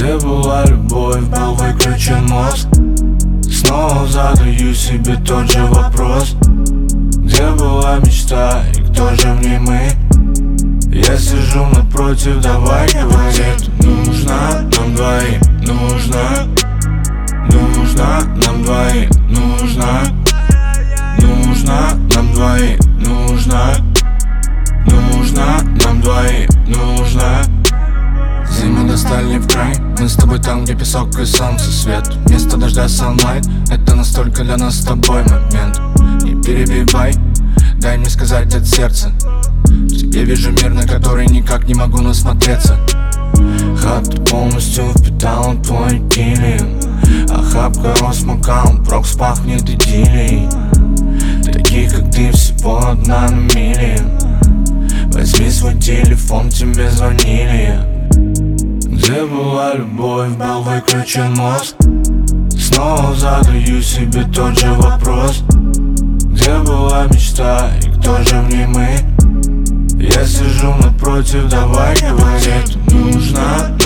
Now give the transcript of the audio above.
Где была любовь, был выключен мозг. Снова задаю себе тот же вопрос: где была мечта и кто же в ней мы? Я сижу напротив, давай говорить. Нужно нам двоим, нужно нам двоим, нужно нам двоим, нужно нам двоим, нужно. Зиму достали в край, мы с тобой там, где песок и солнце свет. Вместо дождя sunlight, это настолько для нас с тобой момент. Не перебивай, дай мне сказать от сердца. В тебе вижу мир, на который никак не могу насмотреться. Хата полностью впитала твой килим. Охапка роз макаун, прокс пахнет идиллией. Таких, как ты, всего одна на миллион. Возьми свой телефон, тебе звонили. Где была любовь, был выключен мозг. Снова задаю себе тот же вопрос: где была мечта и кто же в ней мы? Я сижу напротив, давай говорить. Нужно